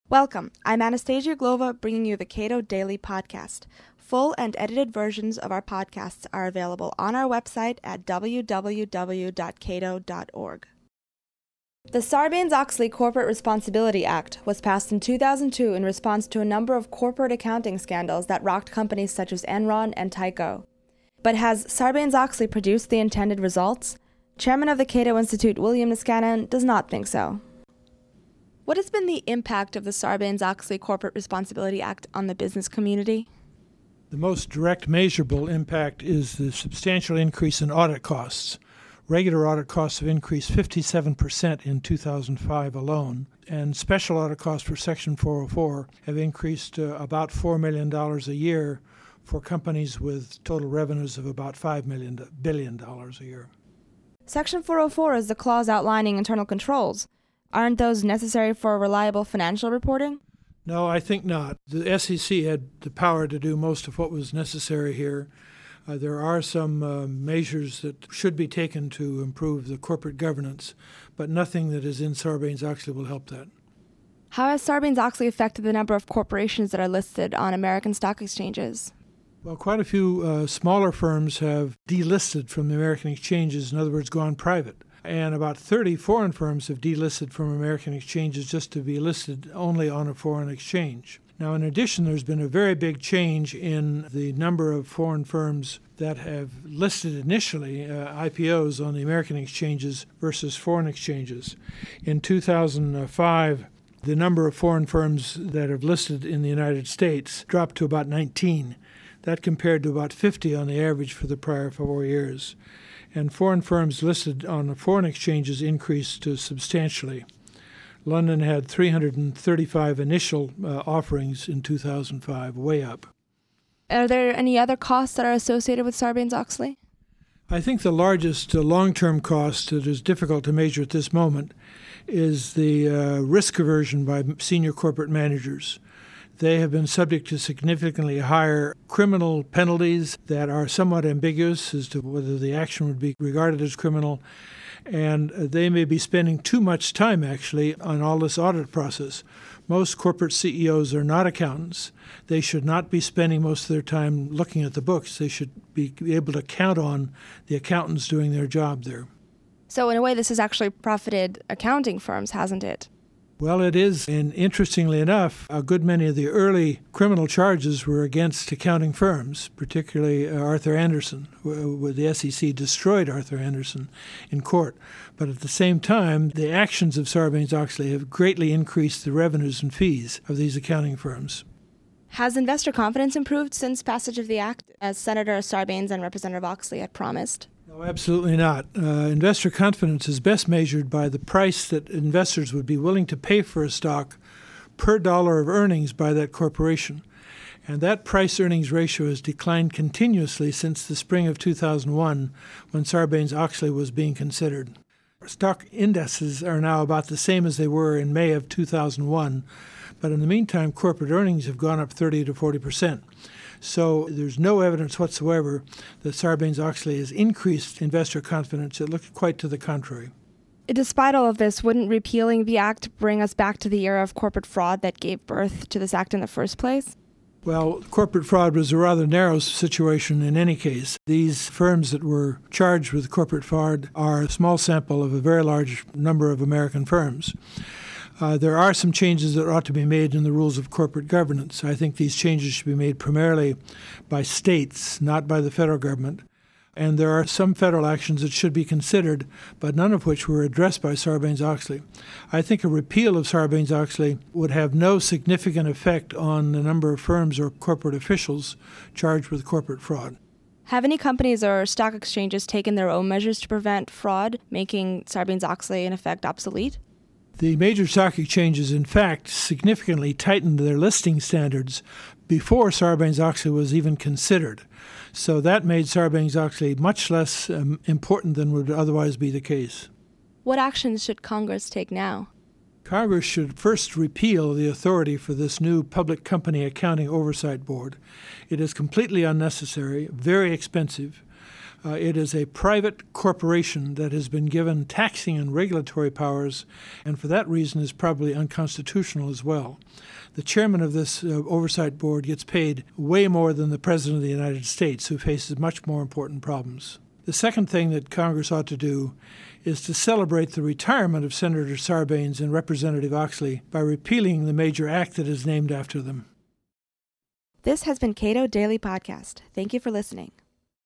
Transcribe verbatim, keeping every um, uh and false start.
Welcome. I'm Anastasia Glova, bringing you the Cato Daily Podcast. Full and edited versions of our podcasts are available on our website at w w w dot cato dot org. The Sarbanes-Oxley Corporate Responsibility Act was passed in two thousand two in response to a number of corporate accounting scandals that rocked companies such as Enron and Tyco. But has Sarbanes-Oxley produced the intended results? Chairman of the Cato Institute, William Niskanen, does not think so. What has been the impact of the Sarbanes-Oxley Corporate Responsibility Act on the business community? The most direct measurable impact is the substantial increase in audit costs. Regular audit costs have increased fifty-seven percent in two thousand five alone, and special audit costs for Section four oh four have increased to about four million dollars a year for companies with total revenues of about five billion dollars a year. Section four oh four is the clause outlining internal controls. Aren't those necessary for reliable financial reporting? No, I think not. The S E C had the power to do most of what was necessary here. Uh, there are some uh, measures that should be taken to improve the corporate governance, but nothing that is in Sarbanes-Oxley will help that. How has Sarbanes-Oxley affected the number of corporations that are listed on American stock exchanges? Well, quite a few uh, smaller firms have delisted from the American exchanges, in other words, gone private. And about thirty foreign firms have delisted from American exchanges just to be listed only on a foreign exchange. Now, in addition, there's been a very big change in the number of foreign firms that have listed initially uh, I P Os on the American exchanges versus foreign exchanges. In two thousand five, the number of foreign firms that have listed in the United States dropped to about nineteen. That compared to about fifty on the average for the prior four years. And foreign firms listed on foreign exchanges increased uh, substantially. London had three hundred thirty-five initial uh, offerings in two thousand five, way up. Are there any other costs that are associated with Sarbanes-Oxley? I think the largest uh, long-term cost that is difficult to measure at this moment is the uh, risk aversion by senior corporate managers. They have been subject to significantly higher criminal penalties that are somewhat ambiguous as to whether the action would be regarded as criminal, and they may be spending too much time, actually, on all this audit process. Most corporate C E Os are not accountants. They should not be spending most of their time looking at the books. They should be able to count on the accountants doing their job there. So in a way, this has actually profited accounting firms, hasn't it? Well, it is, and interestingly enough, a good many of the early criminal charges were against accounting firms, particularly uh, Arthur Andersen, where the S E C destroyed Arthur Andersen in court. But at the same time, the actions of Sarbanes-Oxley have greatly increased the revenues and fees of these accounting firms. Has investor confidence improved since passage of the act, as Senator Sarbanes and Representative Oxley had promised? No, absolutely not. Uh, investor confidence is best measured by the price that investors would be willing to pay for a stock per dollar of earnings by that corporation. And that price-earnings ratio has declined continuously since the spring of two thousand one, when Sarbanes-Oxley was being considered. Stock indices are now about the same as they were in May of two thousand one, but in the meantime, corporate earnings have gone up thirty to forty percent. So there's no evidence whatsoever that Sarbanes-Oxley has increased investor confidence. It looks quite to the contrary. Despite all of this, wouldn't repealing the act bring us back to the era of corporate fraud that gave birth to this act in the first place? Well, corporate fraud was a rather narrow situation in any case. These firms that were charged with corporate fraud are a small sample of a very large number of American firms. Uh, there are some changes that ought to be made in the rules of corporate governance. I think these changes should be made primarily by states, not by the federal government. And there are some federal actions that should be considered, but none of which were addressed by Sarbanes-Oxley. I think a repeal of Sarbanes-Oxley would have no significant effect on the number of firms or corporate officials charged with corporate fraud. Have any companies or stock exchanges taken their own measures to prevent fraud, making Sarbanes-Oxley in effect obsolete? The major stock exchanges, in fact, significantly tightened their listing standards before Sarbanes-Oxley was even considered. So that made Sarbanes-Oxley much less um, important than would otherwise be the case. What actions should Congress take now? Congress should first repeal the authority for this new Public Company Accounting Oversight Board. It is completely unnecessary, very expensive. Uh, it is a private corporation that has been given taxing and regulatory powers, and for that reason is probably unconstitutional as well. The chairman of this uh, oversight board gets paid way more than the President of the United States, who faces much more important problems. The second thing that Congress ought to do is to celebrate the retirement of Senator Sarbanes and Representative Oxley by repealing the major act that is named after them. This has been Cato Daily Podcast. Thank you for listening.